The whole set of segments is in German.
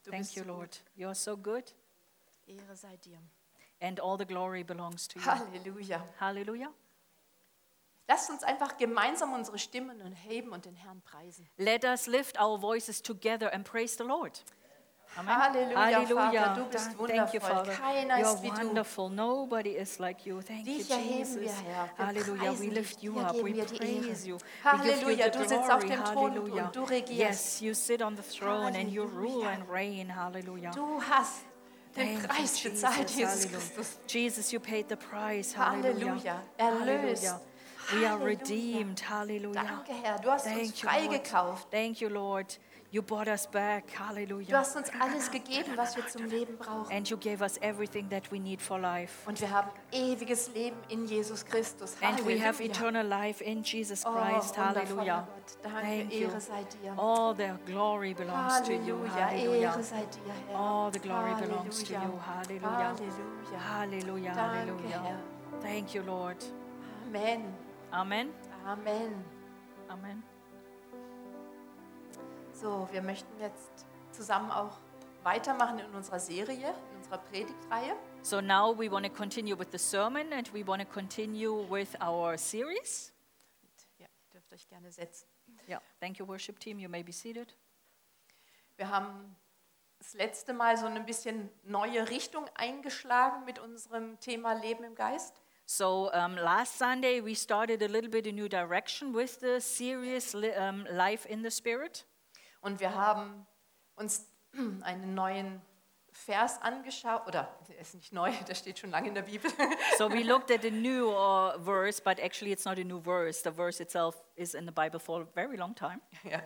Du Thank bist you, so Lord. You are so good. Ehre sei dir. And all the glory belongs to you. Halleluja. Hallelujah. Lasst uns einfach gemeinsam unsere Stimmen heben und den Herrn preisen. Let us lift our voices together and praise the Lord. Amen. Halleluja, Vater, du bist Thank you, wundervoll. Father. Keiner You are ist wie du. wonderful. Nobody is like you. Thank you, Dich erheben wir, Jesus. Herr. Wir Hallelujah. We preisen dich. lift you Dir up. geben We wir die Ehre. praise you. We give you Halleluja, the du sitzt auf glory. dem Thron Hallelujah. und du regierst. Yes, you sit on the throne and you rule Halleluja. and reign. Hallelujah. Du hast den Thank Preis you, gezahlt, Jesus. Jesus Hallelujah. Christus. Jesus, you paid the price. Hallelujah. Halleluja. Erlöst. Hallelujah. We are Halleluja. redeemed. Hallelujah. Danke, Herr. Du hast uns Thank you, freigekauft. Lord. Thank you, Lord. You bought us back. Du Hallelujah. hast uns alles gegeben, was wir zum Leben brauchen. And you gave us everything that we need for life. Und wir haben ewiges Leben in Jesus Christus. And we have Halleluja. eternal life in Jesus Oh, Christ. wundervoller Hallelujah. Gott. Danke, Thank you. Ehre sei dir. All the glory belongs to you. Halleluja, Hallelujah. Ehre sei dir, Herr. All the glory belongs to you. Hallelujah. Halleluja. Hallelujah. Danke, Hallelujah. Herr. Thank you, Lord. Amen. Amen. Amen. Amen. So, wir möchten jetzt zusammen auch weitermachen in unserer Serie, in unserer Predigtreihe. So now we want to continue with the sermon and we want to continue with our series. Ja, ihr dürft euch gerne setzen. Yeah. Thank you, worship team. You may be seated. Wir haben das letzte Mal so ein bisschen neue Richtung eingeschlagen mit unserem Thema Leben im Geist. So last Sunday we started a little bit a new direction with the series Life in the Spirit. Und wir haben uns einen neuen Vers angeschaut, oder der ist nicht neu, der steht schon lange in der Bibel. So we looked at a new verse, but actually it's not a new verse. The verse itself is in the Bible for a very long time. Ja.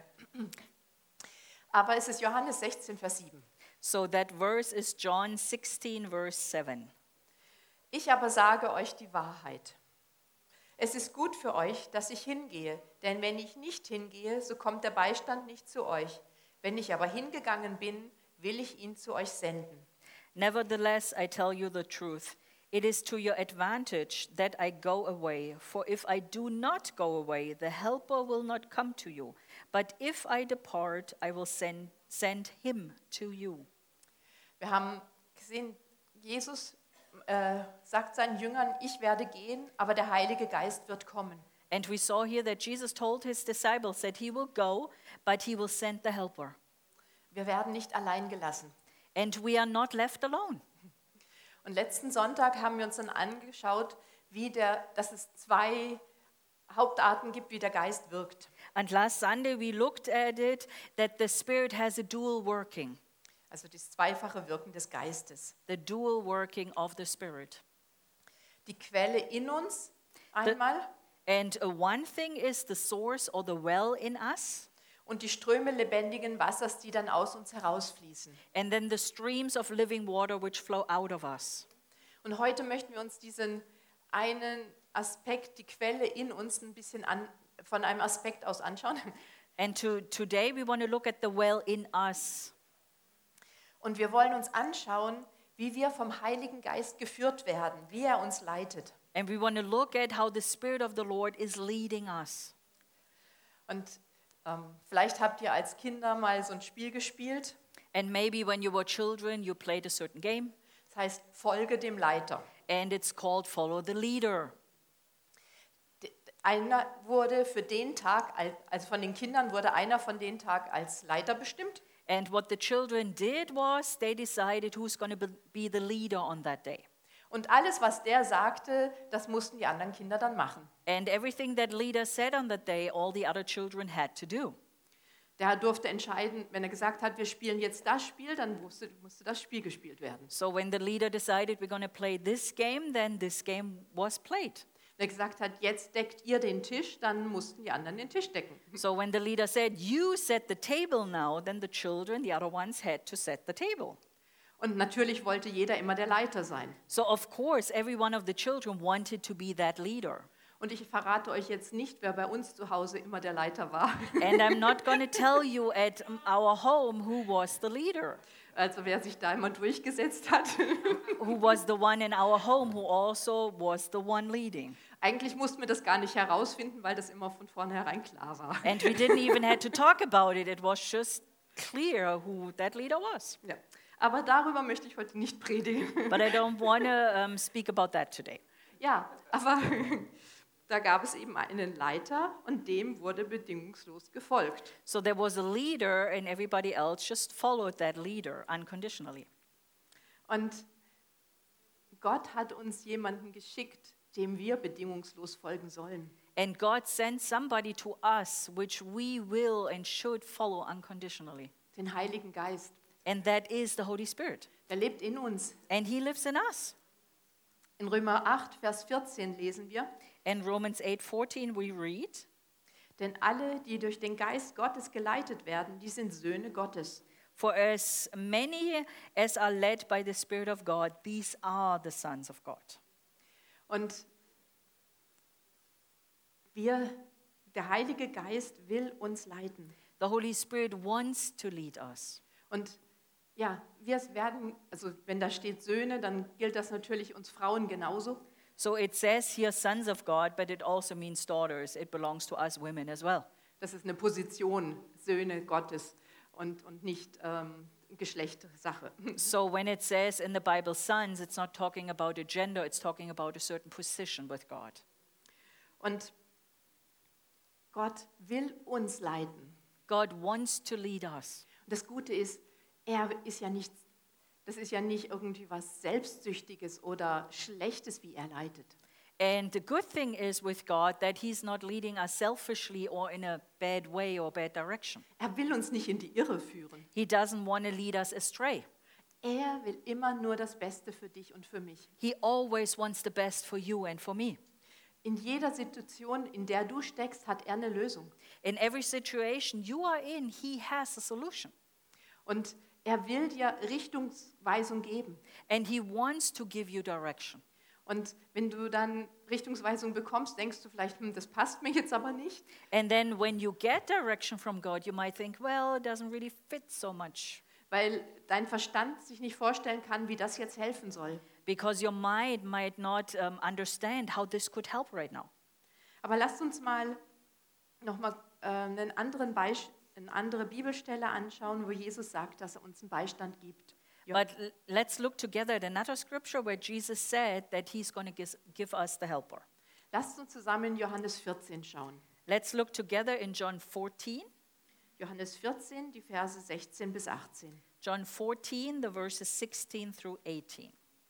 Aber es ist Johannes 16, Vers 7. So that verse is John 16, verse 7. Ich aber sage euch die Wahrheit. Es ist gut für euch, dass ich hingehe, denn wenn ich nicht hingehe, so kommt der Beistand nicht zu euch. Wenn ich aber hingegangen bin, will ich ihn zu euch senden. Nevertheless, I tell you the truth. It is to your advantage that I go away. For if I do not go away, the Helper will not come to you. But if I depart, I will send him to you. Wir haben gesehen, Jesus sagt seinen Jüngern, ich werde gehen, aber der Heilige Geist wird kommen. And we saw here that Jesus told his disciples that he will go, but he will send the Helper. Wir werden nicht allein gelassen. And we are not left alone. Und letzten Sonntag haben wir uns dann angeschaut, dass es zwei Hauptarten gibt, wie der Geist wirkt. And last Sunday we looked at it, that the Spirit has a dual working. Also das zweifache Wirken des Geistes. The dual working of the Spirit. Die Quelle in uns einmal And one thing is the source or the well in us. und die Ströme lebendigen Wassers, die dann aus uns herausfließen. And then the streams of living water which flow out of us. Und heute möchten wir uns diesen einen Aspekt, die Quelle in uns, ein bisschen von einem Aspekt aus anschauen. And today we want to look at the well in us. Und wir wollen uns anschauen, wie wir vom Heiligen Geist geführt werden, wie er uns leitet. And we want to look at how the Spirit of the Lord is leading us. Und vielleicht habt ihr als Kinder mal so ein Spiel gespielt. And maybe when you were children, you played a certain game. Das heißt, folge dem Leiter. And it's called Follow the Leader. Einer wurde für den Tag, also von den Kindern wurde einer von den Tag als Leiter bestimmt. And what the children did was they decided who's going to be the leader on that day. Und alles, was der sagte, das mussten die anderen Kinder dann machen. And everything that leader said on that day, all the other children had to do. Der durfte entscheiden, wenn er gesagt hat, wir spielen jetzt das Spiel, dann musste das Spiel gespielt werden. So when the leader decided we're going to play this game, then this game was played. Wenn er gesagt hat, jetzt deckt ihr den Tisch, dann mussten die anderen den Tisch decken. So when the leader said, you set the table now, then the children, the other ones, had to set the table. Und natürlich wollte jeder immer der Leiter sein. So of course, every one of the children wanted to be that leader. Und ich verrate euch jetzt nicht, wer bei uns zu Hause immer der Leiter war. And I'm not going to tell you at our home who was the leader, Also wer sich da immer durchgesetzt hat. who was the one in our home who also was the one leading. Eigentlich mussten wir das gar nicht herausfinden, weil das immer von vornherein klar war. And we didn't even have to talk about it. It was just clear who that leader was. Ja. Aber darüber möchte ich heute nicht predigen. But I don't want to speak about that today. Ja, aber da gab es eben einen Leiter und dem wurde bedingungslos gefolgt. So there was a leader, and everybody else just followed that leader unconditionally. Und Gott hat uns jemanden geschickt, dem wir bedingungslos folgen sollen. And God sent somebody to us which we will and should follow unconditionally. Den Heiligen Geist. And that is the Holy Spirit. Der lebt in uns. And he lives in us. In Römer 8, Vers 14 lesen wir, In Romans 8:14 we read, denn alle, die durch den Geist Gottes geleitet werden, die sind Söhne Gottes. for as many as are led by the Spirit of God, these are the sons of God. Und der Heilige Geist will uns leiten. The Holy Spirit wants to lead us. Und ja, wir werden, also wenn da steht Söhne, dann gilt das natürlich uns Frauen genauso. So it says here sons of God, but it also means daughters. It belongs to us women as well. Das ist eine Position, Söhne Gottes und nicht Geschlechtssache. So when it says in the Bible sons, it's not talking about a gender, it's talking about a certain position with God. Und Gott will uns leiten. God wants to lead us. Und das Gute ist, das ist ja nicht irgendwie was Selbstsüchtiges oder Schlechtes, wie er leitet. And the good thing is with God that he's not leading us selfishly or in a bad way or bad direction. Er will uns nicht in die Irre führen. He doesn't want to lead us astray. Er will immer nur das Beste für dich und für mich. He always wants the best for you and for me. In jeder Situation, in der du steckst, hat er eine Lösung. In every situation you are in, he has a solution. Und er will dir Richtungsweisung geben. And he wants to give you direction. Und wenn du dann Richtungsweisung bekommst, denkst du vielleicht, das passt mir jetzt aber nicht. And then when you get direction from God, you might think, well, it doesn't really fit so much. Weil dein Verstand sich nicht vorstellen kann, wie das jetzt helfen soll. Because your mind might not understand how this could help right now. Aber lasst uns mal nochmal eine andere Bibelstelle anschauen, wo Jesus sagt, dass er uns einen Beistand gibt. But let's look together at another scripture where Jesus said that he's going to give us the helper. Lasst uns zusammen in Johannes 14 schauen. Let's look together in John 14. Johannes 14, die Verse 16 bis 18. John 14, the verses 16 through 18.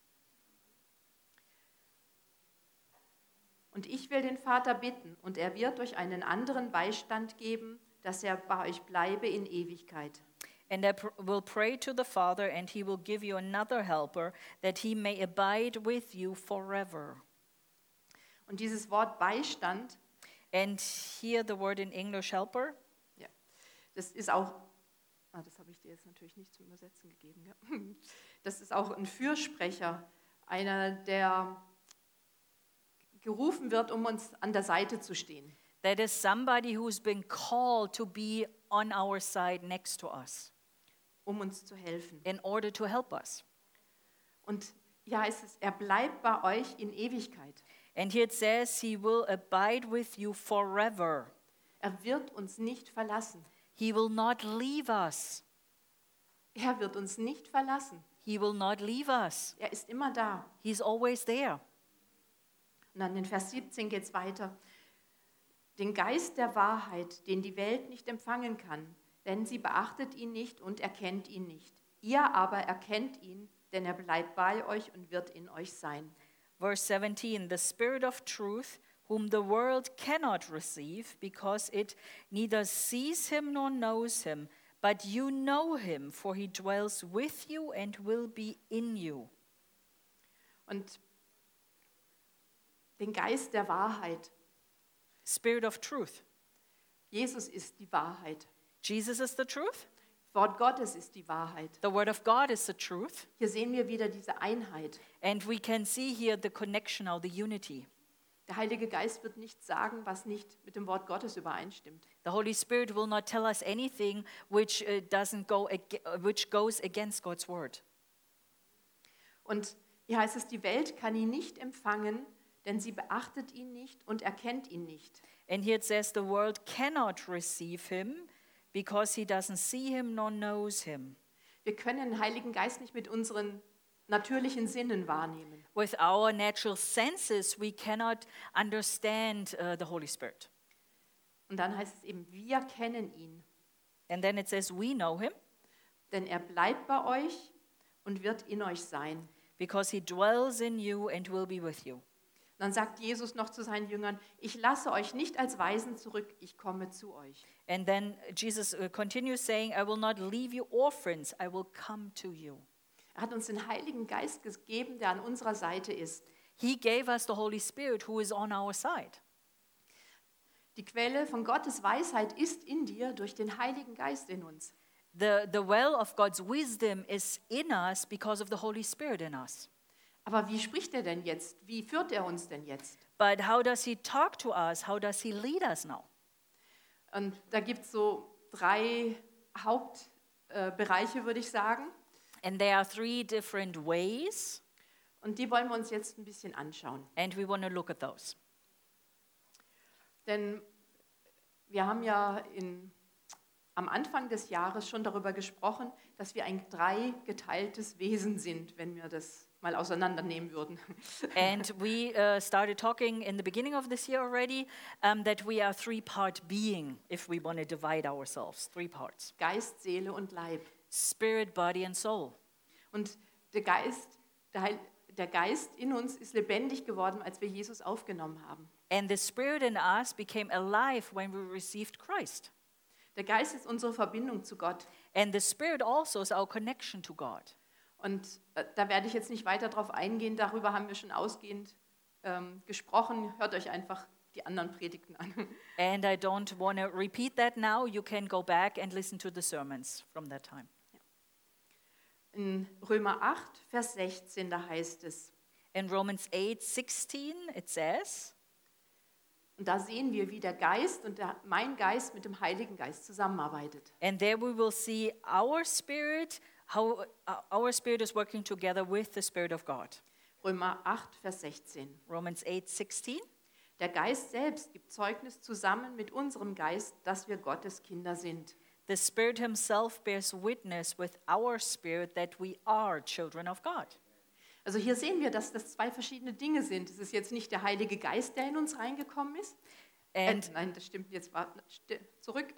Und ich will den Vater bitten, und er wird euch einen anderen Beistand geben, dass er bei euch bleibe in Ewigkeit. And I will pray to the Father, and he will give you another helper, that he may abide with you forever. Und dieses Wort Beistand, And here the word in English, helper, ja, das ist auch, das habe ich dir jetzt natürlich nicht zum Übersetzen gegeben. Ja. Das ist auch ein Fürsprecher, einer, der gerufen wird, um uns an der Seite zu stehen. that is somebody who's been called to be on our side next to us Um uns zu helfen. in order to help us. Und ja, er bleibt bei euch in Ewigkeit. And here it says, he will abide with you forever. Er wird uns nicht verlassen. He will not leave us. Er wird uns nicht verlassen. He will not leave us. Er ist immer da. He's always there. Und dann in Vers 17 geht es weiter. Den Geist der Wahrheit, den die Welt nicht empfangen kann, denn sie beachtet ihn nicht und erkennt ihn nicht. Ihr aber erkennt ihn, denn er bleibt bei euch und wird in euch sein. Verse 17, the Spirit of truth, whom the world cannot receive, because it neither sees him nor knows him, but you know him, for he dwells with you and will be in you. Und den Geist der Wahrheit. Spirit of truth. Jesus ist die Wahrheit. Jesus is the truth. Das Wort Gottes ist die Wahrheit. The word of God is the truth. Hier sehen wir wieder diese Einheit. And we can see here the connection or the unity. Der Heilige Geist wird nicht sagen, was nicht mit dem Wort Gottes übereinstimmt. The Holy Spirit will not tell us anything which which goes against God's word. Und hier heißt es, die Welt kann ihn nicht empfangen, denn sie beachtet ihn nicht und erkennt ihn nicht. And here it says the world cannot receive him because he doesn't see him nor knows him. Wir können den Heiligen Geist nicht mit unseren natürlichen Sinnen wahrnehmen. With our natural senses, we cannot understand the Holy Spirit. Und dann heißt es eben, wir kennen ihn, And then it says, we know him denn er bleibt bei euch und wird in euch sein. because he dwells in you and will be with you. Dann sagt Jesus noch zu seinen Jüngern, ich lasse euch nicht als Waisen zurück, ich komme zu euch. And then Jesus continues saying, I will not leave you orphans, I will come to you. Er hat uns den Heiligen Geist gegeben, der an unserer Seite ist. He gave us the Holy Spirit who is on our side. Die Quelle von Gottes Weisheit ist in dir durch den Heiligen Geist in uns. The well of God's wisdom is in us because of the Holy Spirit in us. Aber wie spricht er denn jetzt? Wie führt er uns denn jetzt? But how does he talk to us? How does he lead us now? Und da gibt es so 3 Hauptbereiche, würde ich sagen. And there are 3 different ways, Und die wollen wir uns jetzt ein bisschen anschauen. and we want to look at those. Denn wir haben ja am Anfang des Jahres schon darüber gesprochen, dass wir ein 3-geteiltes Wesen sind, wenn wir das mal auseinandernehmen würden. And we started talking in the beginning of this year already that we are 3-part being if we want to divide ourselves, 3 parts. Geist, Seele und Leib. Spirit, body and soul. Und der Geist in uns ist lebendig geworden, als wir Jesus aufgenommen haben. And the Spirit in us became alive when we received Christ. Der Geist ist unsere Verbindung zu Gott. And the Spirit also is our connection to God. Und da werde ich jetzt nicht weiter drauf eingehen, darüber haben wir schon ausgehend gesprochen. Hört euch einfach die anderen Predigten an. And I don't want to repeat that now. You can go back and listen to the sermons from that time. In Römer 8, Vers 16, da heißt es, In Romans 8:16 it says, und da sehen wir, wie der Geist und mein Geist mit dem Heiligen Geist zusammenarbeitet. and there we will see our spirit, how our spirit is working together with the Spirit of God. Römer 8, Vers 16. Romans 8:16. Der Geist selbst gibt Zeugnis zusammen mit unserem Geist, dass wir Gottes Kinder sind. The Spirit himself bears witness with our spirit that we are children of God. Also hier sehen wir, dass das 2 verschiedene Dinge sind. Es ist jetzt nicht der Heilige Geist, der in uns reingekommen ist. Nein, das stimmt jetzt. Zurück.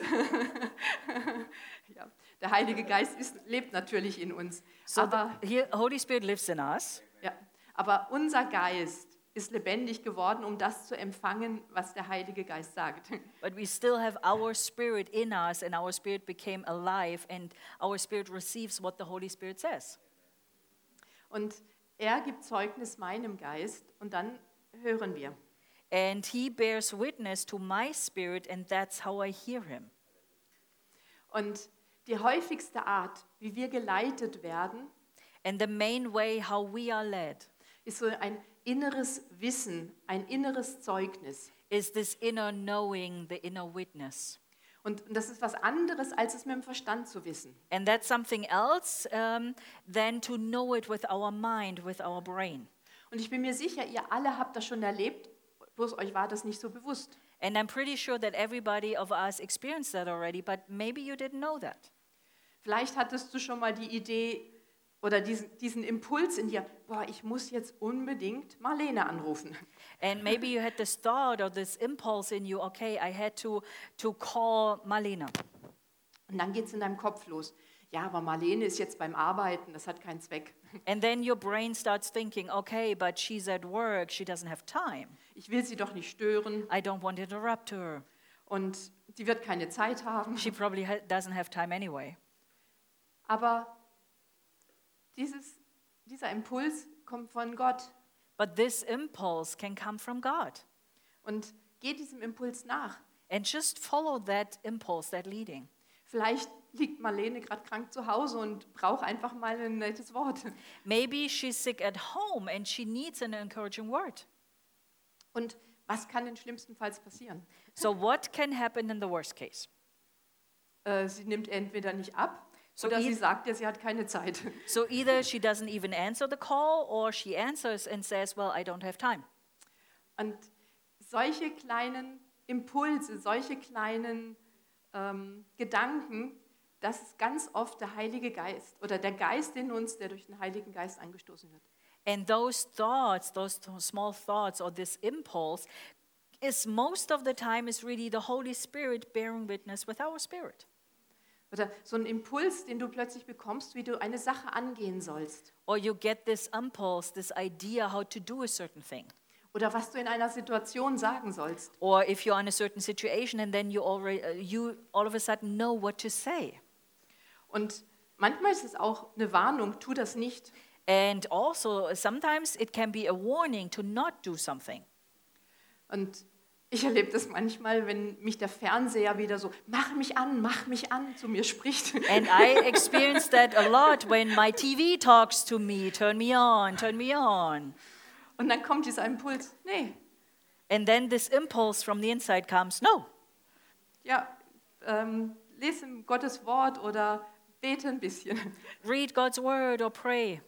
Ja, der Heilige Geist lebt natürlich in uns. So Aber, Holy Spirit lives in us, ja, aber unser Geist ist lebendig geworden, um das zu empfangen, was der Heilige Geist sagt. but we still have our spirit in us, and our spirit became alive, and our spirit receives what the Holy Spirit says. Und er gibt Zeugnis meinem Geist und dann hören wir. And he bears witness to my spirit, and that's how I hear him. Und die häufigste Art, wie wir geleitet werden, And the main way how we are led ist so ein inneres Wissen, ein inneres Zeugnis. is this inner knowing, the inner witness. Und das ist was anderes, als es mit dem Verstand zu wissen. And that's something else than to know it with our mind, with our brain. Und ich bin mir sicher, ihr alle habt das schon erlebt, bloß euch war das nicht so bewusst. And I'm pretty sure that everybody of us experienced that already, but maybe you didn't know that. Vielleicht hattest du schon mal die Idee oder diesen Impuls in dir, boah, ich muss jetzt unbedingt Marlene anrufen. And maybe you had this thought or this impulse in you, okay, I had to call Marlena. Und dann geht es in deinem Kopf los. Ja, aber Marlene ist jetzt beim Arbeiten, das hat keinen Zweck. And then your brain starts thinking, okay, but she's at work, she doesn't have time. Ich will sie doch nicht stören I don't want to interrupt her. und die wird keine Zeit haben. She probably doesn't have time anyway. Aber dieser Impuls kommt von Gott. But this impulse can come from God. Und geh diesem Impuls nach. And just follow that impulse, that leading. Vielleicht liegt Marlene gerade krank zu Hause und braucht einfach mal ein nettes Wort. Maybe she's sick at home and she needs an encouraging word. Und was kann denn schlimmstenfalls passieren? So what can happen in the worst case? Sie nimmt entweder nicht ab So oder sie eith- sagt ja, sie hat keine Zeit. So either she doesn't even answer the call or she answers and says, well, I don't have time. Und solche kleinen Impulse, solche kleinen Gedanken, dass es ganz oft der Heilige Geist oder der Geist in uns, der durch den Heiligen Geist angestoßen wird. And those thoughts, those small thoughts or this impulse is most of the time is really the Holy Spirit bearing witness with our spirit. Oder so ein Impuls, den du plötzlich bekommst, wie du eine Sache angehen sollst. Or you get this impulse, this idea how to do a certain thing. Oder was du in einer Situation sagen sollst. Or if you're in a certain situation and then you all of a sudden know what to say. Und manchmal ist es auch eine Warnung, tu das nicht. And also sometimes it can be a warning to not do something. Und ich erlebe das manchmal, wenn mich der Fernseher wieder so, mach mich an, zu mir spricht. And I experience that a lot when my TV talks to me, turn me on, turn me on. Und dann kommt dieser Impuls, nee, And then this impulse from the inside comes, no. ja, lese Gottes Wort oder bete ein bisschen. Read God's word or pray.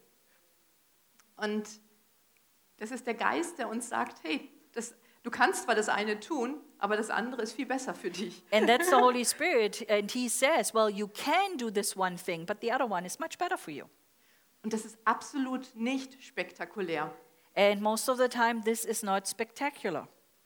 Und das ist der Geist, der uns sagt, hey, du kannst zwar das eine tun, aber das andere ist viel besser für dich. And that's the Holy Spirit. And he says, well, you can do this one thing, but the other one is much better for you. Und das ist absolut nicht spektakulär. And most of the time, this is not spectacular.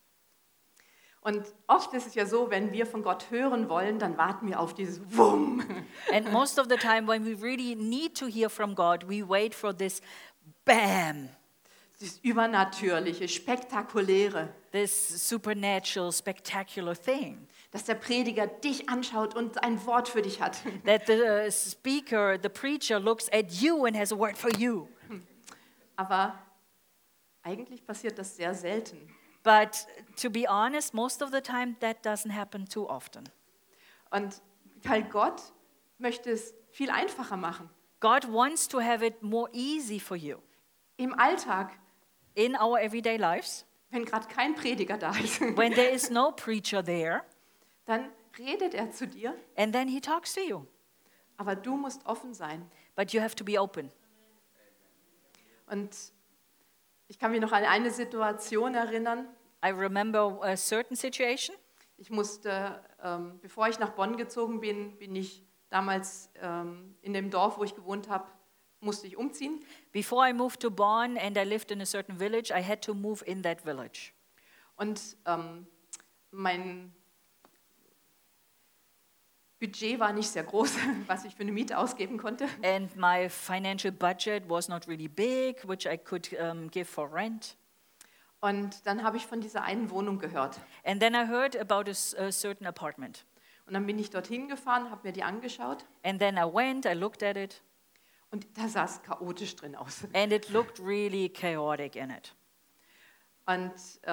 Und oft ist es ja so, wenn wir von Gott hören wollen, dann warten wir auf dieses Wumm. And most of the time, when we really need to hear from God, we wait for this bam, Dieses Übernatürliche, Spektakuläre. this supernatural, spectacular thing. Dass der Prediger dich anschaut und ein Wort für dich hat. That the speaker, the preacher looks at you and has a word for you. Aber eigentlich passiert das sehr selten. But to be honest, most of the time that doesn't happen too often. Und weil Gott möchte es viel einfacher machen. God wants to have it more easy for you. Im Alltag, In our everyday lives, wenn gerade kein Prediger da ist, when there is no preacher there, dann redet er zu dir, and then he talks to you. aber du musst offen sein. But you have to be open. Und ich kann mich noch an eine Situation erinnern. I remember a certain situation. Ich musste, bevor ich nach Bonn gezogen bin, bin ich damals in dem Dorf, wo ich gewohnt habe, musste ich umziehen. Before I moved to Bonn and I lived in a certain village, I had to move in that village. Und mein Budget war nicht sehr groß, was ich für eine Miete ausgeben konnte. And my financial budget was not really big, which I could give for rent. Und dann habe ich von dieser einen Wohnung gehört. And then I heard about a certain apartment. Und dann bin ich dorthin gefahren, habe mir die angeschaut And then I went, I looked at it, und da sah es chaotisch drin aus. and it looked really chaotic in it. Und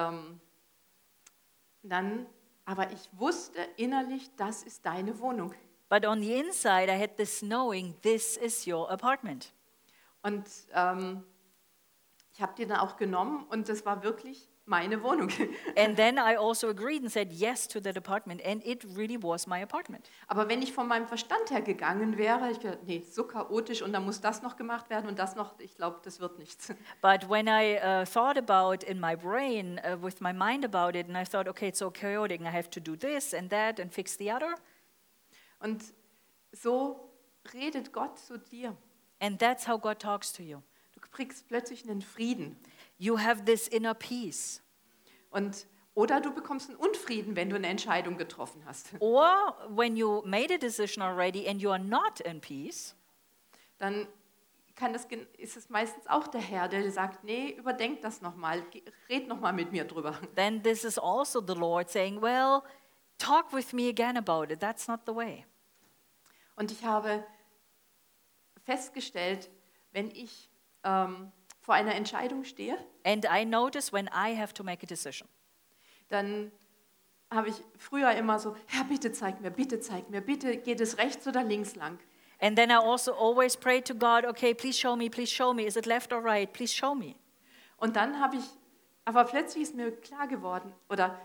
dann, aber ich wusste innerlich, das ist deine Wohnung. But on the inside, I had this knowing, this is your apartment. Und ich habe die dann auch genommen und das war wirklich meine Wohnung. And then I also agreed and said yes to that apartment, and it really was my apartment. Aber wenn ich von meinem Verstand her gegangen wäre, ich gedacht, nee, so chaotisch und dann muss das noch gemacht werden und das noch, ich glaube, das wird nichts. But when I thought about in my brain, with my mind about it, and I thought, okay, it's so chaotic, and I have to do this and that and fix the other. Und so redet Gott zu dir. And that's how God talks to you. Du kriegst plötzlich einen Frieden. You have this inner peace. Oder du bekommst einen Unfrieden, wenn du eine Entscheidung getroffen hast. Or when you made a decision already and you are not in peace, Dann ist es meistens auch der Herr, der dir sagt, nee, überdenk das nochmal, red nochmal mit mir drüber. then this is also the Lord saying, well, talk with me again about it. That's not the way. Und ich habe festgestellt, wenn ich vor einer Entscheidung stehe, And I notice when I have to make a decision, dann habe ich früher immer so, Herr, bitte zeig mir, bitte geht es rechts oder links lang. and then I also always pray to God, okay, please show me, is it left or right, please show me. Und dann aber plötzlich ist mir klar geworden, oder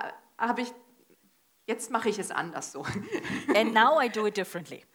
jetzt mache ich es anders so. And now I do it differently.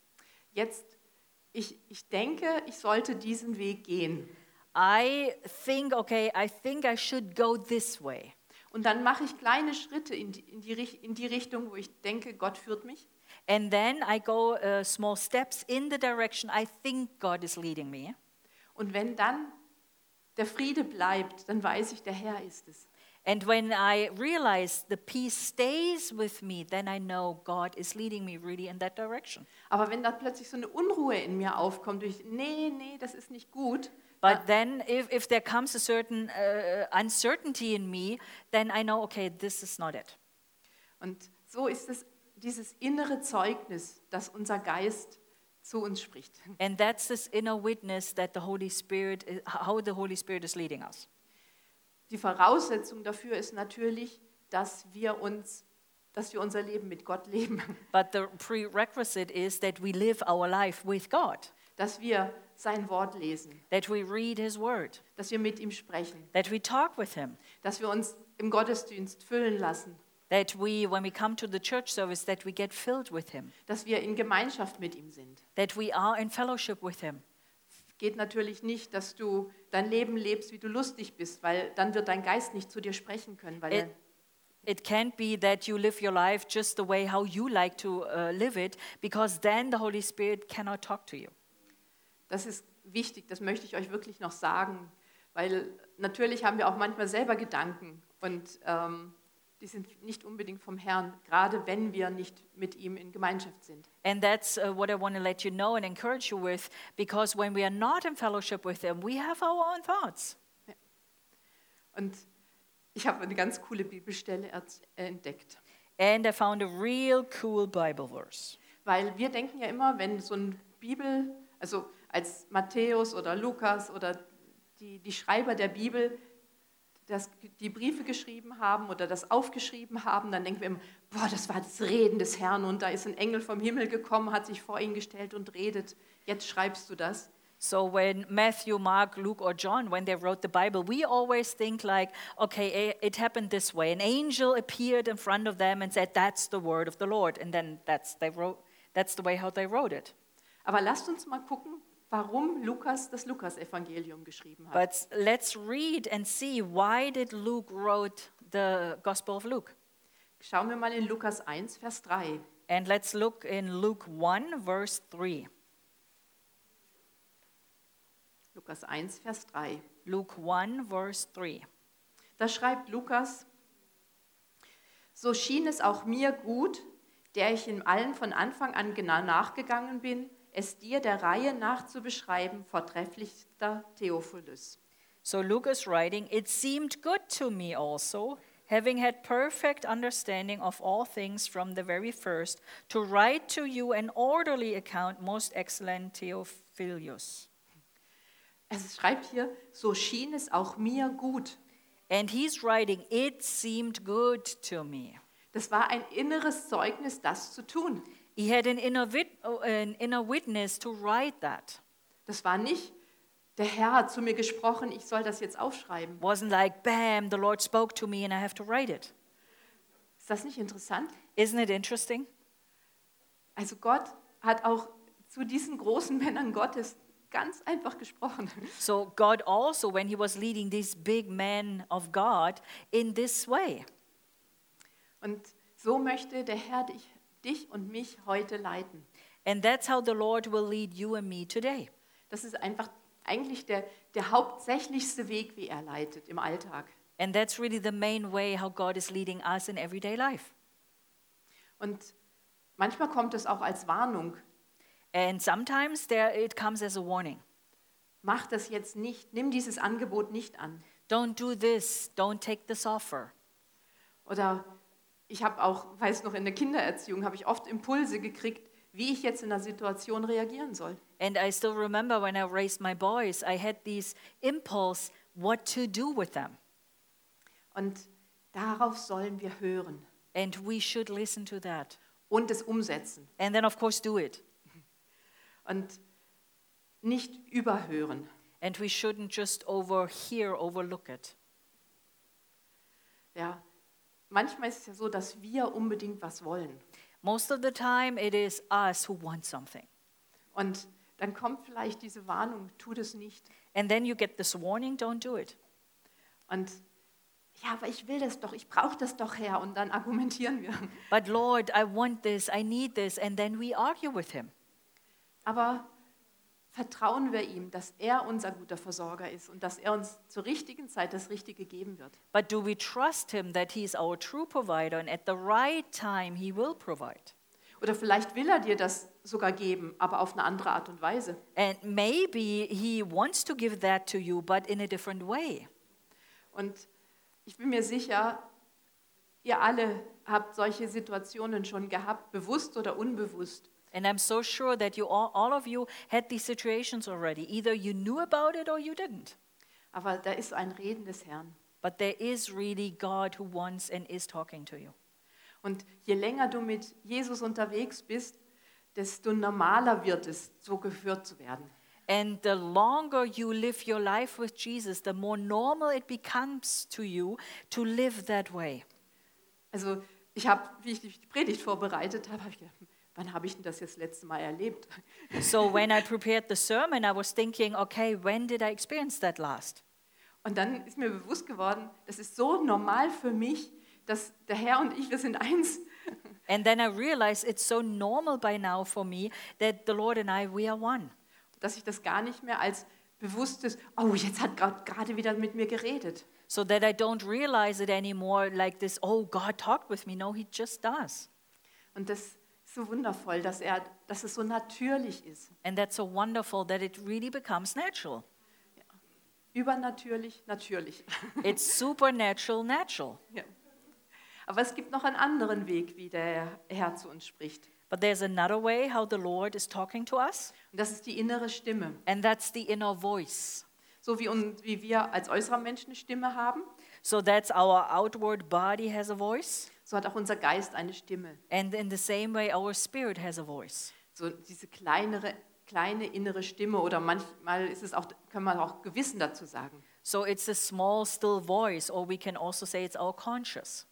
Ich denke, ich sollte diesen Weg gehen. I think, okay, I think I should go this way. Und dann mache ich kleine Schritte in die Richtung, wo ich denke, Gott führt mich. And then I go small steps in the direction I think God is leading me. Und wenn dann der Friede bleibt, dann weiß ich, der Herr ist es. And when I realize the peace stays with me, then I know God is leading me really in that direction. Aber wenn da plötzlich so eine Unruhe in mir aufkommt, nee, das ist nicht gut, But then if there comes a certain uncertainty in me, then I know, okay, this is not it. und so ist es dieses innere Zeugnis, das unser Geist zu uns spricht. And that's this inner witness that the Holy Spirit, how the Holy Spirit is leading us. Die Voraussetzung dafür ist natürlich, dass wir unser Leben mit Gott leben, But the prerequisite is that we live our life with God, dass wir sein Wort lesen, that we read His Word, dass wir mit ihm sprechen, that we talk with Him, dass wir uns im Gottesdienst füllen lassen, that we, when we come to the church service, that we get filled with Him, dass wir in Gemeinschaft mit ihm sind. that we are in fellowship with Him. Geht natürlich nicht, dass du dein Leben lebst, wie du lustig bist, weil dann wird dein Geist nicht zu dir sprechen können, weil It can't be that you live your life just the way how you like to live it, because then the Holy Spirit cannot talk to you. das ist wichtig, das möchte ich euch wirklich noch sagen, weil natürlich haben wir auch manchmal selber Gedanken und die sind nicht unbedingt vom Herrn, gerade wenn wir nicht mit ihm in Gemeinschaft sind. And that's what I want to let you know and encourage you with, because when we are not in fellowship with Him, we have our own thoughts. Und ich habe eine ganz coole Bibelstelle entdeckt, And I found a real cool Bible verse. weil wir denken ja immer, wenn so ein Bibel, also als Matthäus oder Lukas oder die Schreiber der Bibel die Briefe geschrieben haben oder das aufgeschrieben haben, dann denken wir immer, boah, das war das Reden des Herrn und da ist ein Engel vom Himmel gekommen, hat sich vor ihn gestellt und redet. Jetzt schreibst du das. So when Matthew, Mark, Luke, or John, when they wrote the Bible, we always think like, okay, it happened this way. An angel appeared in front of them and said, that's the word of the Lord. And then that's the way how they wrote it. Aber lasst uns mal gucken, warum Lukas das Lukas-Evangelium geschrieben hat. But let's read and see, why did Luke wrote the Gospel of Luke? Schauen wir mal in Lukas 1, Vers 3. And let's look in Luke 1, verse 3. Lukas 1, Vers 3. Luke 1, verse 3. Da schreibt Lukas, so schien es auch mir gut, der ich in allen von Anfang an genau nachgegangen bin, es dir der Reihe nach zu beschreiben, vortrefflichster Theophilus. So Luke is writing, it seemed good to me also, having had perfect understanding of all things from the very first, to write to you an orderly account, most excellent Theophilus. Es schreibt hier, so schien es auch mir gut. And he's writing, it seemed good to me. Das war ein inneres Zeugnis, das zu tun. He had an inner witness to write that. Das war nicht, der Herr hat zu mir gesprochen, ich soll das jetzt aufschreiben. Wasn't like, bam, the Lord spoke to me and I have to write it. Ist das nicht interessant? Isn't it interesting? Also Gott hat auch zu diesen großen Männern Gottes ganz einfach gesprochen. So God also, when he was leading these big men of God in this way. Und so möchte der Herr dich und mich heute leiten. And that's how the Lord will lead you and me today. Das ist einfach eigentlich der hauptsächlichste Weg, wie er leitet im Alltag. And that's really the main way how God is leading us in everyday life. Und manchmal kommt es auch als Warnung. And sometimes it comes as a warning. Mach das jetzt nicht, nimm dieses Angebot nicht an. Don't do this, don't take this offer. Oder ich habe auch, weiß noch, in der Kindererziehung habe ich oft Impulse gekriegt, wie ich jetzt in einer Situation reagieren soll. And I still remember when I raised my boys, I had this impulse what to do with them. Und darauf sollen wir hören And we should listen to that. und es umsetzen And then of course do it. und nicht überhören. And we shouldn't just overlook it. Ja, manchmal ist es ja so, dass wir unbedingt was wollen. Most of the time it is us who want something. Und dann kommt vielleicht diese Warnung, tu das nicht. And then you get this warning, don't do it. Und ja, aber ich will das doch, ich brauche das doch, Herr. Und dann argumentieren wir. But Lord, I want this, I need this, and then we argue with him. Aber vertrauen wir ihm, dass er unser guter Versorger ist und dass er uns zur richtigen Zeit das Richtige geben wird. But do we trust him that he's our true provider and at the right time he will provide? Oder vielleicht will er dir das sogar geben, aber auf eine andere Art und Weise. And maybe he wants to give that to you, but in a different way. Und ich bin mir sicher, ihr alle habt solche Situationen schon gehabt, bewusst oder unbewusst. And I'm so sure that you all of you had these situations already. Either you knew about it or you didn't. Aber da ist ein Reden des Herrn. But there is really God who wants and is talking to you. Und je länger du mit Jesus unterwegs bist, desto normaler wird es, so geführt zu werden. And the longer you live your life with Jesus, the more normal it becomes to you to live that way. Also ich habe, wie ich die Predigt vorbereitet habe, habe ich gedacht, wann habe ich denn das jetzt das letzte Mal erlebt? So when I prepared the sermon, I was thinking, okay, when did I experience that last? Und dann ist mir bewusst geworden, das ist so normal für mich, dass der Herr und ich, wir sind eins. And then I realized it's so normal by now for me that the Lord and I, we are one. Dass ich das gar nicht mehr als bewusstes, oh, jetzt hat Gott gerade wieder mit mir geredet. So that I don't realize it anymore like this, oh, God talked with me. No, he just does. Und das ist so wundervoll, dass es so natürlich ist. And that's so wonderful that it really becomes natural. Übernatürlich, natürlich. It's supernatural, natural. Ja. Aber es gibt noch einen anderen Weg, wie der Herr zu uns spricht. But there's another way how the Lord is talking to us, Und das ist die innere Stimme. and that's the inner voice. So wie wir als äußerer Mensch eine Stimme haben, So that's our outward body has a voice, so hat auch unser Geist eine Stimme. and in the same way our spirit has a voice. So diese kleine innere Stimme oder manchmal ist es auch, kann man auch Gewissen dazu sagen. So it's a small, still voice, or we can also say it's our conscious.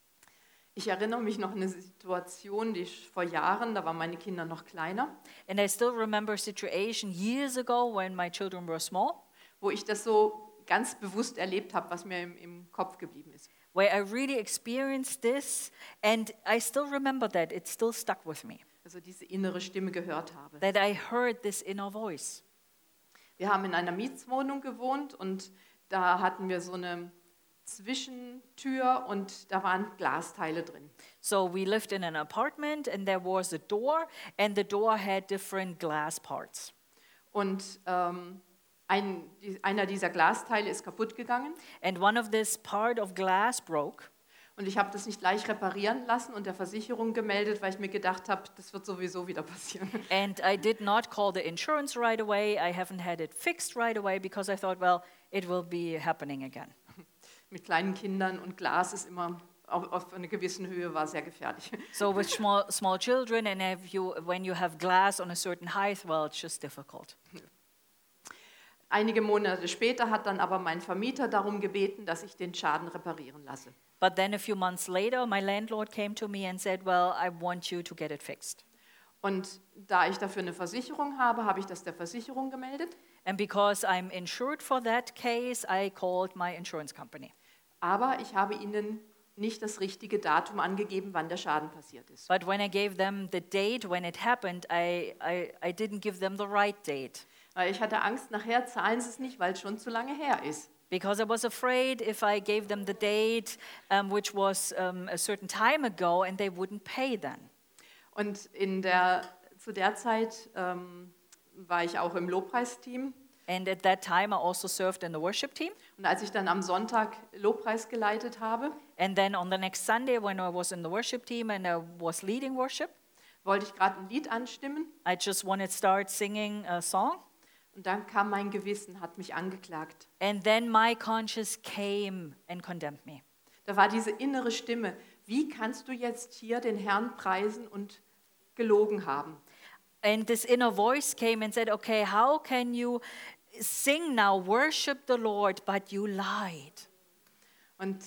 Ich erinnere mich noch an eine Situation, die ich vor Jahren, da waren meine Kinder noch kleiner, And I still remember a situation years ago when my children were small, wo ich das so ganz bewusst erlebt habe, was mir im Kopf geblieben ist. where I really experienced this, and I still remember that. It still stuck with me, Also diese innere Stimme gehört habe. that I heard this inner voice. Wir haben in einer Mietswohnung gewohnt und da hatten wir so eine Zwischentür und da waren Glasteile drin. So we lived in an apartment, and there was a door, and the door had different glass parts. Und einer dieser Glasteile ist kaputt gegangen And one of this part of glass broke, und ich habe das nicht gleich reparieren lassen und der Versicherung gemeldet, weil ich mir gedacht habe, das wird sowieso wieder passieren. and I did not call the insurance right away. I haven't had it fixed right away because I thought, well, it will be happening again. Mit kleinen Kindern und Glas ist immer auf einer gewissen Höhe war sehr gefährlich. So with small children, and when you have glass on a certain height, well, it's just difficult. Einige Monate später hat dann aber mein Vermieter darum gebeten, dass ich den Schaden reparieren lasse. But then a few months later, my landlord came to me and said, well, I want you to get it fixed. Und da ich dafür eine Versicherung habe, habe ich das der Versicherung gemeldet. And because I'm insured for that case, I called my insurance company. Aber ich habe ihnen nicht das richtige Datum angegeben, wann der Schaden passiert ist. But when I gave them the date when it happened, I didn't give them the right date. Weil ich hatte Angst, nachher zahlen sie es nicht, weil es schon zu lange her ist. Because I was afraid if I gave them the date, which was a certain time ago, and they wouldn't pay then. Und zu der Zeit war ich auch im Lobpreisteam. And at that time, I also served in the worship team. Und als ich dann am Sonntag Lobpreis geleitet habe, And then on the next Sunday, when I was in the worship team and I was leading worship, wollte ich gerade ein Lied anstimmen. I just wanted to start singing a song. Und dann kam mein Gewissen, hat mich angeklagt. And then my conscience came and condemned me. Da war diese innere Stimme. Wie kannst du jetzt hier den Herrn preisen und gelogen haben? And this inner voice came and said, okay, how can you sing now, worship the Lord, but you lied? Und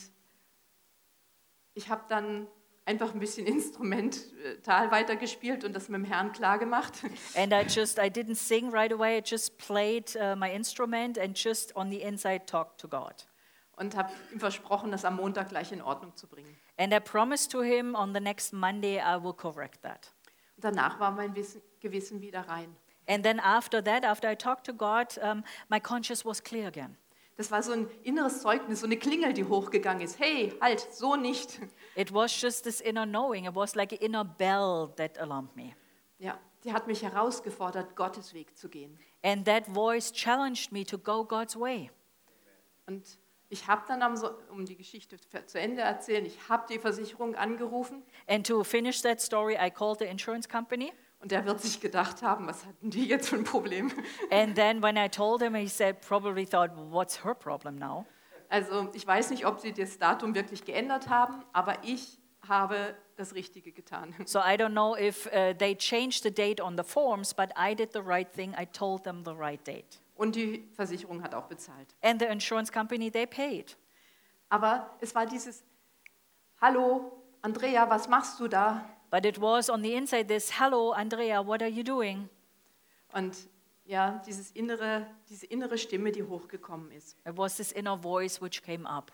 ich habe dann einfach ein bisschen instrumental weitergespielt und das mit dem Herrn klar gemacht. And I didn't sing right away. I just played my instrument and just on the inside talked to God. und habe ihm versprochen, das am Montag gleich in Ordnung zu bringen. And I promised to him on the next Monday I will correct that. Und danach war mein Gewissen wieder rein. And then after that, after I talked to God, my conscience was clear again. Das war so ein inneres Zeugnis, so eine Klingel, die hochgegangen ist. Hey, halt, so nicht. It was just this inner knowing. It was like an inner bell that alarmed me. Ja, die hat mich herausgefordert, Gottes Weg zu gehen. And that voice challenged me to go God's way. Und ich habe dann, um die Geschichte zu Ende erzählen, ich habe die Versicherung angerufen And to finish that story, I called the insurance company. und der wird sich gedacht haben, was hatten die jetzt für ein Problem? And then when I told him, he said, probably thought, what's her problem now? Also ich weiß nicht, ob sie das Datum wirklich geändert haben, aber ich habe das Richtige getan. So I don't know if they changed the date on the forms, but I did the right thing. I told them the right date. Und die Versicherung hat auch bezahlt. And the insurance company, they paid. Aber es war dieses, hallo, Andrea, was machst du da? But it was on the inside this, hello, Andrea, what are you doing? Und ja, diese innere Stimme, die hochgekommen ist. It was this inner voice which came up.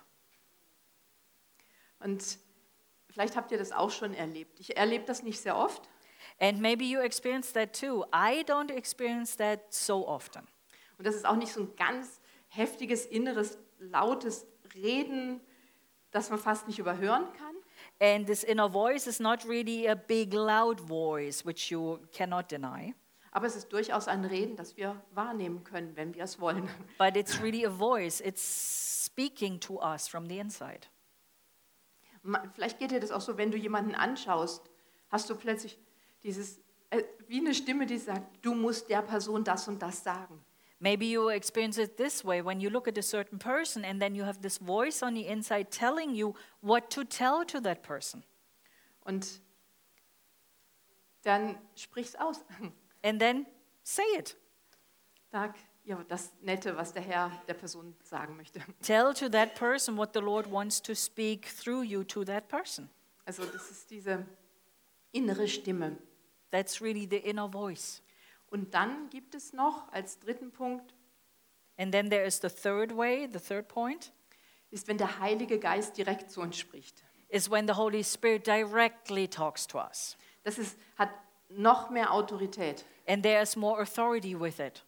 Und vielleicht habt ihr das auch schon erlebt. Ich erlebe das nicht sehr oft. And maybe you experienced that too. I don't experience that so often. Und das ist auch nicht so ein ganz heftiges, inneres, lautes Reden, das man fast nicht überhören kann. And this inner voice is not really a big, loud voice, which you cannot deny. Aber es ist durchaus ein Reden, das wir wahrnehmen können, wenn wir es wollen. But it's really a voice. It's speaking to us from the inside. Vielleicht geht dir das auch so, wenn du jemanden anschaust, hast du plötzlich dieses, wie eine Stimme, die sagt, du musst der Person das und das sagen. Maybe you experience it this way when you look at a certain person and then you have this voice on the inside telling you what to tell to that person. Und dann sprich's aus. And then say it. Sag ja, das Nette, was der Herr der Person sagen möchte. Tell to that person what the Lord wants to speak through you to that person. Also das ist diese innere Stimme. That's really the inner voice. Und dann gibt es noch als dritten Punkt, And then there is the third way, the third point, ist, wenn der Heilige Geist direkt zu uns spricht. is when the Holy Spirit directly talks to us. Hat noch mehr Autorität And there is more authority with it.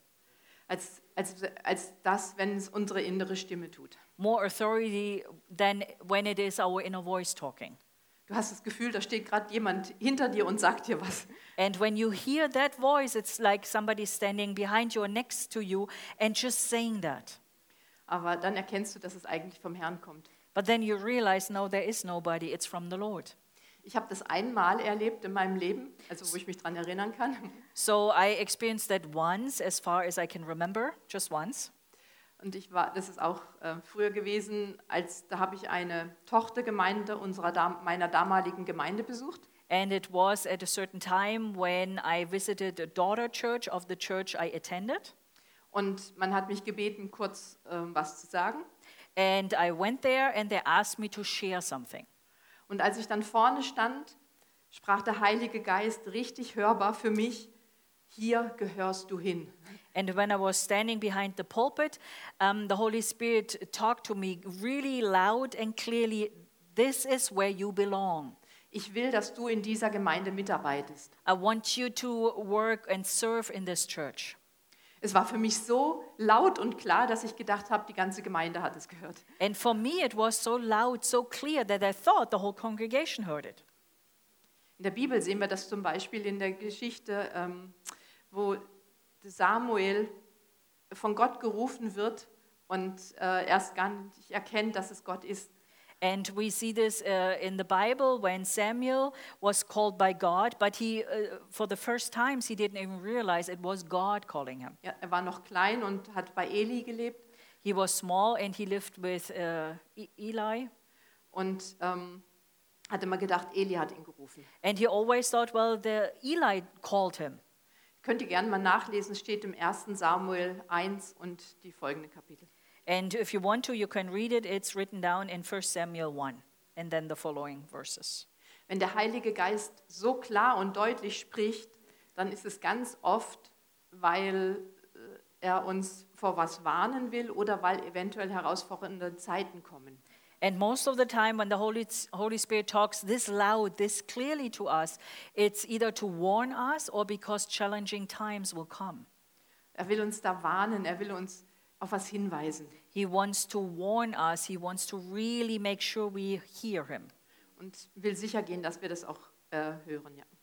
als das, wenn es unsere innere Stimme tut. More authority than when it is our inner voice talking. Du hast das Gefühl, da steht gerade jemand hinter dir und sagt dir was. And when you hear that voice, it's like somebody standing behind you or next to you and just saying that. Aber dann erkennst du, dass es eigentlich vom Herrn kommt. But then you realize, no, there is nobody, it's from the Lord. Ich habe das einmal erlebt in meinem Leben, also wo ich mich daran erinnern kann. So I experienced that once, as far as I can remember, just once. Und das ist auch früher gewesen, da habe ich eine Tochtergemeinde meiner damaligen Gemeinde besucht. And it was at a certain time when I visited a daughter church of the church I attended. Und man hat mich gebeten, kurz was zu sagen. And I went there and they asked me to share something. Und als ich dann vorne stand, sprach der Heilige Geist richtig hörbar für mich, hier gehörst du hin. And when I was standing behind the pulpit, the Holy Spirit talked to me really loud and clearly, this is where you belong. Ich will, dass du in dieser Gemeinde mitarbeitest. I want you to work and serve in this church. Es war für mich so laut und klar, dass ich gedacht habe, die ganze Gemeinde hat es gehört. And for me it was so loud, so clear that I thought the whole congregation heard it. In der Bibel sehen wir das zum Beispiel in der Geschichte, wo Samuel von Gott gerufen wird und erst gar nicht erkennt, dass es Gott ist. And we see this in the Bible when Samuel was called by God, but he, for the first times, he didn't even realize it was God calling him. Ja, er war noch klein und hat bei Eli gelebt He was small and he lived with Eli. und hat immer gedacht, Eli hat ihn gerufen. And he always thought, well, Eli called him. Könnt ihr gerne mal nachlesen, steht im 1. Samuel 1 und die folgenden Kapitel. And if you want to, you can read it. It's written down in 1 Samuel 1 and then the following verses. Wenn der Heilige Geist so klar und deutlich spricht, dann ist es ganz oft, weil er uns vor was warnen will oder weil eventuell herausfordernde Zeiten kommen. And most of the time when the Holy Spirit talks this loud, this clearly to us, it's either to warn us or because challenging times will come. Er will uns da warnen, er will uns auf was hinweisen He wants to warn us. He wants to really make sure we hear him. und will sicher gehen, dass wir das auch hören. Ja.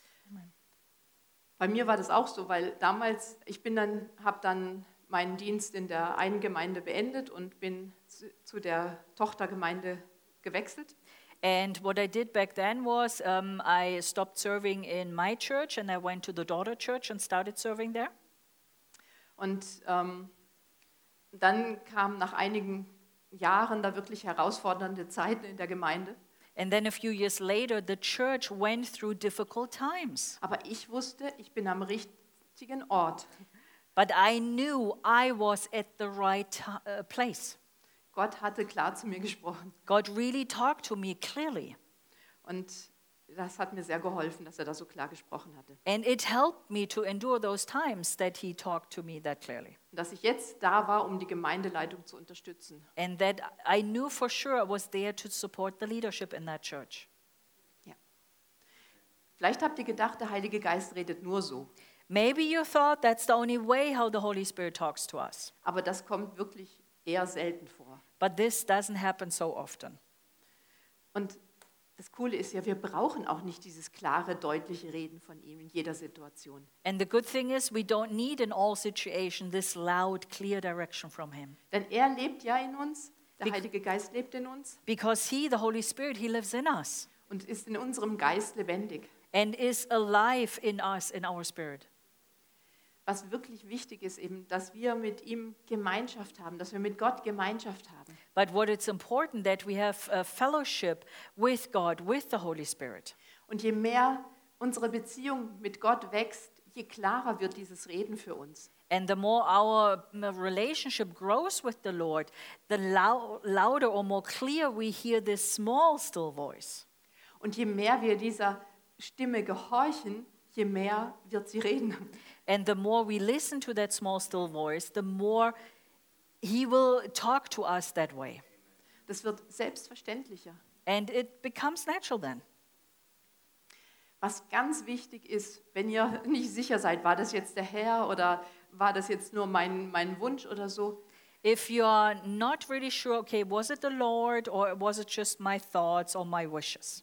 Bei mir war das auch so, weil damals, habe dann meinen Dienst in der einen Gemeinde beendet und bin zu der Tochtergemeinde gewechselt. And what I did back then was I stopped serving in my church and I went to the daughter church and started serving there. Und dann kamen nach einigen Jahren da wirklich herausfordernde Zeiten in der Gemeinde. And then a few years later, the church went through difficult times. Aber ich wusste, ich bin am richtigen Ort. But I knew I was at the right place. Gott hatte klar zu mir gesprochen. God really talked to me clearly. Und das hat mir sehr geholfen, dass er da so klar gesprochen hatte. And it helped me to endure those times that he talked to me that clearly. Und dass ich jetzt da war, um die Gemeindeleitung zu unterstützen. And that I knew for sure I was there to support the leadership in that church. Ja. Vielleicht habt ihr gedacht, der Heilige Geist redet nur so. Maybe you thought that's the only way how the Holy Spirit talks to us. Aber das kommt wirklich eher selten vor. But this doesn't happen so often. Und das Coole ist ja, wir brauchen auch nicht dieses klare, deutliche Reden von ihm in jeder Situation. And the good thing is we don't need in all situations this loud, clear direction from him. Denn er lebt ja in uns, der Heilige Geist lebt in uns Because he, the Holy Spirit, he lives in us und ist in unserem Geist lebendig. and is alive in us, in our spirit. Was wirklich wichtig ist eben, dass wir mit ihm Gemeinschaft haben, dass wir mit Gott Gemeinschaft haben. But what it's important that we have a fellowship with God, with the Holy Spirit. Und je mehr unsere Beziehung mit Gott wächst, je klarer wird dieses Reden für uns. And the more our relationship grows with the Lord, the louder or more clear we hear this small, still voice. Und je mehr wir dieser Stimme gehorchen, je mehr wird sie reden. And the more we listen to that small, still voice, the more he will talk to us that way. Das wird selbstverständlicher. And it becomes natural then. Was ganz wichtig ist, wenn ihr nicht sicher seid, war das jetzt der Herr oder war das jetzt nur mein Wunsch oder so, If you are not really sure, okay, was it the Lord or was it just my thoughts or my wishes?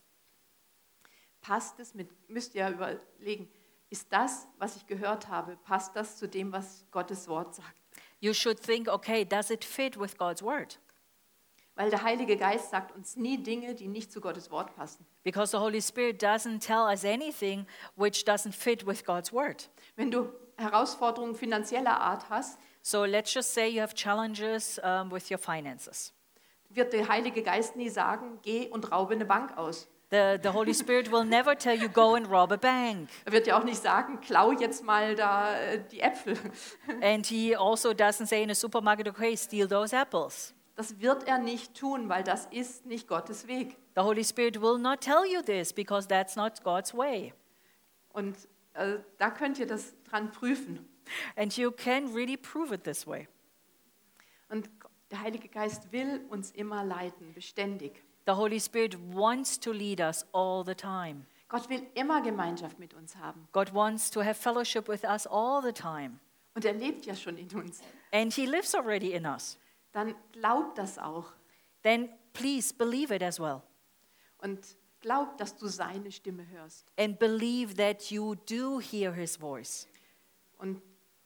müsst ihr überlegen, ist das, was ich gehört habe, passt das zu dem, was Gottes Wort sagt? You should think, okay, does it fit with God's word? Weil der Heilige Geist sagt uns nie Dinge, die nicht zu Gottes Wort passen. Because the Holy Spirit doesn't tell us anything which doesn't fit with God's word. Wenn du Herausforderungen finanzieller Art hast, So let's just say you have challenges with your finances. wird der Heilige Geist nie sagen, geh und raube eine Bank aus. The Holy Spirit will never tell you, go and rob a bank. Er wird ja auch nicht sagen, klau jetzt mal da die Äpfel. And he also doesn't say in a supermarket, okay, steal those apples. Das wird er nicht tun, weil das ist nicht Gottes Weg. The Holy Spirit will not tell you this because that's not God's way. Und da könnt ihr das dran prüfen. And you can really prove it this way. Und der Heilige Geist will uns immer leiten, beständig. The Holy Spirit wants to lead us all the time. Gott will immer Gemeinschaft mit uns haben. God wants to have fellowship with us all the time. Und er lebt ja schon in uns. And he lives already in us. Dann glaub das auch. Then please believe it as well. Und glaub, dass du seine Stimme hörst. And believe that you do hear his voice. Und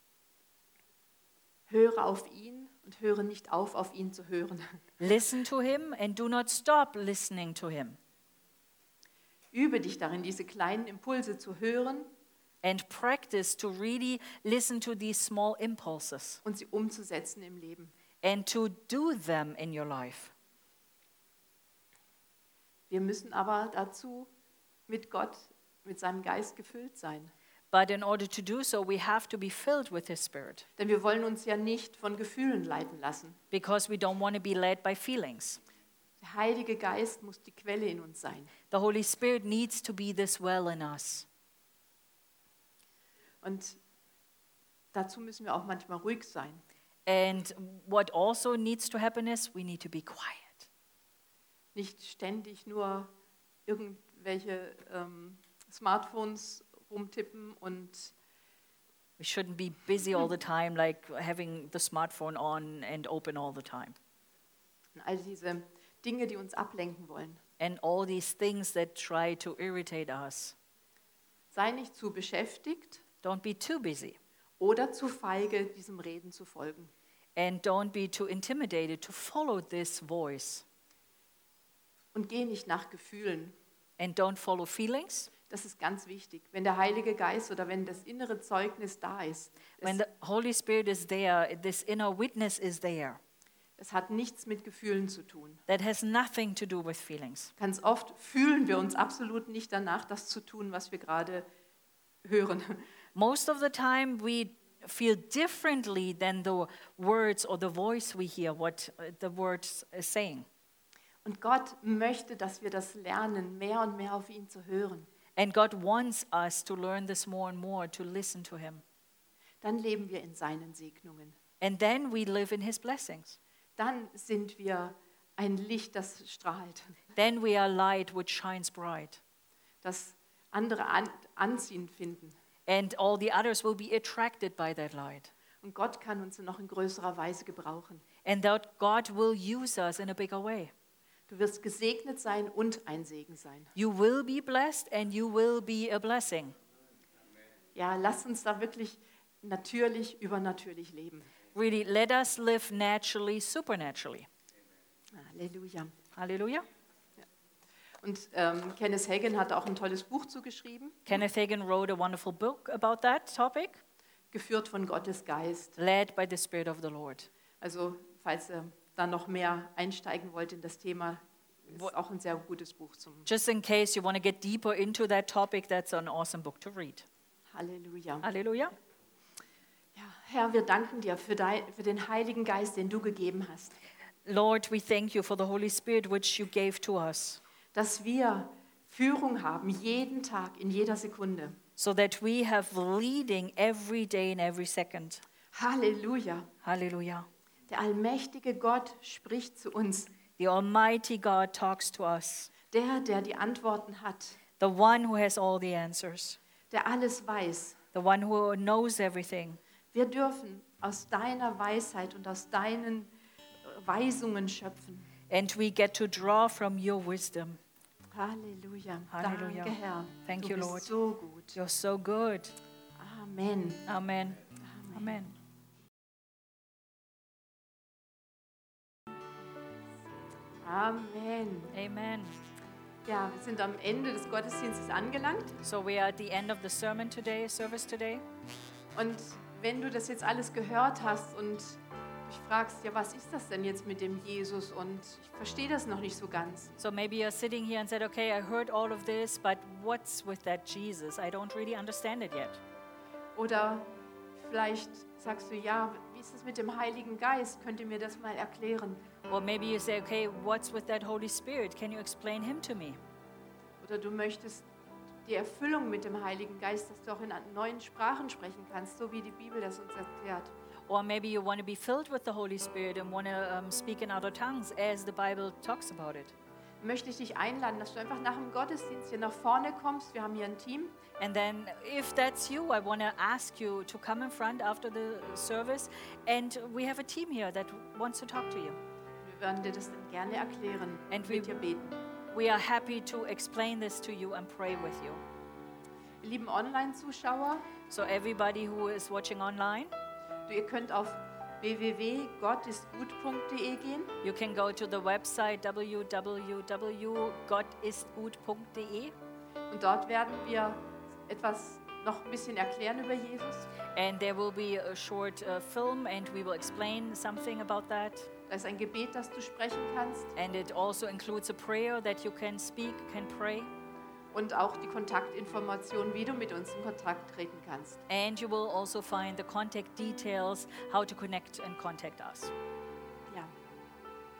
höre auf ihn und höre nicht auf ihn zu hören. Listen to him and do not stop listening to him. Übe dich darin, diese kleinen Impulse zu hören And practice to really listen to these small impulses und sie umzusetzen im Leben. and to do them in your life. Wir müssen aber dazu mit Gott, mit seinem Geist gefüllt sein. But in order to do so, we have to be filled with his spirit Denn wir wollen uns ja nicht von Gefühlen leiten lassen. because we don't want to be led by feelings. Der Heilige Geist muss die Quelle in uns sein. The Holy Spirit needs to be this well in us. Und dazu müssen wir auch manchmal ruhig sein. And what also needs to happen is we need to be quiet. Nicht ständig nur irgendwelche Smartphones rumtippen und We shouldn't be busy all the time, like having the smartphone on and open all the time. all diese Dinge, die uns ablenken wollen. And all these things that try to irritate us. Sei nicht zu beschäftigt Don't be too busy. oder zu feige, diesem Reden zu folgen. And don't be too intimidated to follow this voice. Und geh nicht nach Gefühlen. And don't follow feelings. Das ist ganz wichtig. Wenn der Heilige Geist oder wenn das innere Zeugnis da ist, When the Holy Spirit is there, this inner witness is there. es hat nichts mit Gefühlen zu tun. That has nothing to do with feelings. Ganz oft fühlen wir uns absolut nicht danach, das zu tun, was wir gerade hören. Most of the time we feel differently than the words or the voice we hear, what the words is saying. Und Gott möchte, dass wir das lernen, mehr und mehr auf ihn zu hören. And God wants us to learn this more and more, to listen to Him. Dann leben wir in seinen Segnungen. And then we live in His blessings. Dann sind wir ein Licht, das strahlt, Then we are light which shines bright. das andere anziehend finden. And all the others will be attracted by that light. Und Gott kann uns noch in größerer Weise gebrauchen. And that God will use us in a bigger way. Du wirst gesegnet sein und ein Segen sein. You will be blessed and you will be a blessing. Ja, lass uns da wirklich natürlich, übernatürlich leben. Really, let us live naturally, supernaturally. Halleluja. Hallelujah. Und Kenneth Hagin hat auch ein tolles Buch zugeschrieben, Kenneth Hagin wrote a wonderful book about that topic, geführt von Gottes Geist. led by the Spirit of the Lord. Also falls ihr da noch mehr einsteigen wollt in das Thema, ist auch ein sehr gutes Buch zum Just in case you want to get deeper into that topic, that's an awesome book to read. Halleluja. Hallelujah. Ja, Herr, wir danken dir für den Heiligen Geist, den du gegeben hast, Lord, we thank you for the Holy Spirit which you gave to us, dass wir Führung haben, jeden Tag, in jeder Sekunde. so that we have leading every day and every second. Halleluja. Hallelujah. Der allmächtige Gott spricht zu uns, The Almighty God talks to us, der die Antworten hat, the one who has all the answers, der alles weiß. the one who knows everything. Wir dürfen aus deiner Weisheit und aus deinen Weisungen schöpfen. And we get to draw from your wisdom. Halleluja. Halleluja. Danke, Herr. Thank du you, bist Lord. so gut. You're so good. Amen. Amen. Amen. Amen. Amen. Ja, wir sind am Ende des Gottesdienstes angelangt. So we are at the end of the sermon today, service today. Und wenn du das jetzt alles gehört hast und dich fragst, ja, was ist das denn jetzt mit dem Jesus? Und ich verstehe das noch nicht so ganz. So maybe you're sitting here and said, okay, I heard all of this, but what's with that Jesus? I don't really understand it yet. Oder vielleicht sagst du, ja, wie ist es mit dem Heiligen Geist? Könnt ihr mir das mal erklären? Or maybe you say, okay, what's with that Holy Spirit? Can you explain him to me? Oder du möchtest die Erfüllung mit dem Heiligen Geist, dass du auch in neuen Sprachen sprechen kannst, so wie die Bibel das uns erklärt. Or maybe you want to be filled with the Holy Spirit and want to speak in other tongues as the Bible talks about it. Möchte ich dich einladen, dass du einfach nach dem Gottesdienst hier nach vorne kommst. Wir haben hier ein Team. And then if that's you, I want to ask you to come in front after the service, and we have a team here that wants to talk to you. Wir werden dir das dann gerne erklären And und mit dir beten. We are happy to explain this to you and pray with you. Ihr lieben Online-Zuschauer, So everybody who is watching online, ihr könnt auf www.gottistgut.de gehen. you can go to the website www.gottistgut.de, Und dort werden wir etwas noch ein bisschen erklären über Jesus. and there will be a short film and we will explain something about that. Da ist ein Gebet, das du sprechen kannst. And it also includes a prayer that you can speak, can pray. Und auch die Kontaktinformationen, wie du mit uns in Kontakt treten kannst. And you will also find the contact details, how to connect and contact us. Ja.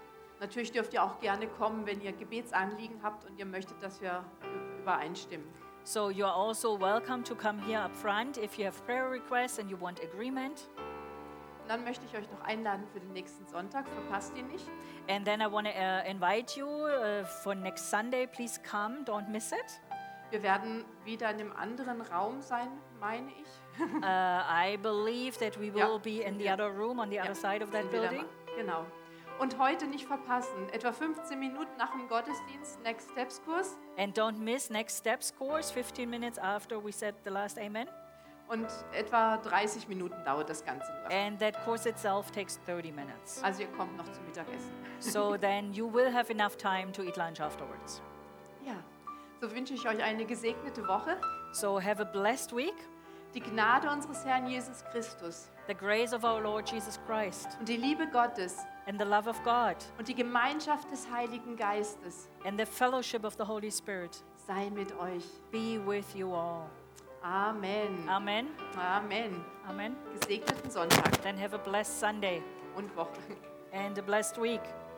Natürlich dürft ihr auch gerne kommen, wenn ihr Gebetsanliegen habt und ihr möchtet, dass wir übereinstimmen. So you are also welcome to come here up front if you have prayer requests and you want agreement. Und dann möchte ich euch noch einladen für den nächsten Sonntag, verpasst ihn nicht. And then I want to invite you for next Sunday. Please come, don't miss it. Wir werden wieder in einem anderen Raum sein, meine ich. I believe that we will be in the other room on the other side of that sind wir da building. mal. Genau. Und heute nicht verpassen, etwa 15 Minuten nach dem Gottesdienst, Next Steps Kurs. And don't miss Next Steps course, 15 minutes after we said the last amen. Und etwa 30 Minuten dauert das Ganze nur. And that course itself takes 30 minutes. Also ihr kommt noch zum Mittagessen. So then you will have enough time to eat lunch afterwards. Ja, so wünsche ich euch eine gesegnete Woche. So have a blessed week. Die Gnade unseres Herrn Jesus Christus The grace of our Lord Jesus Christ und die Liebe Gottes and the love of God und die Gemeinschaft des Heiligen Geistes and the fellowship of the Holy Spirit sei mit euch. be with you all. Amen. Amen. Amen. Amen. Gesegneten Sonntag Then have a blessed Sunday und Woche. and a blessed week.